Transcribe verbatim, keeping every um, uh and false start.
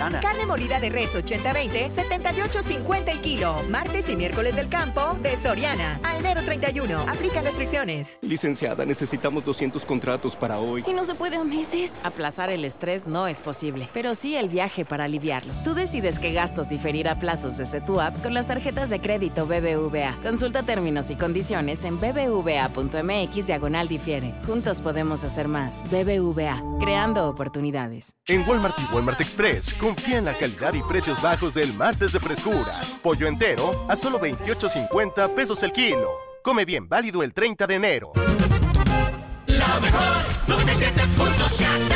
Soriana. Carne molida de res ochenta veinte, setenta y ocho cincuenta el kilo. Martes y miércoles del campo de Soriana. A enero treinta y uno. Aplican restricciones. Licenciada, necesitamos doscientos contratos para hoy. ¿Y no se puede a meses? Aplazar el estrés no es posible, pero sí el viaje para aliviarlo. Tú decides qué gastos diferir a plazos desde tu app con las tarjetas de crédito B B V A. Consulta términos y condiciones en bbva.mx diagonal difiere. Juntos podemos hacer más. B B V A, creando oportunidades. En Walmart y Walmart Express, confía en la calidad y precios bajos del martes de frescura. Pollo entero a solo veintiocho cincuenta pesos el kilo. Come bien, válido el treinta de enero. La mejor noventa y siete punto siete.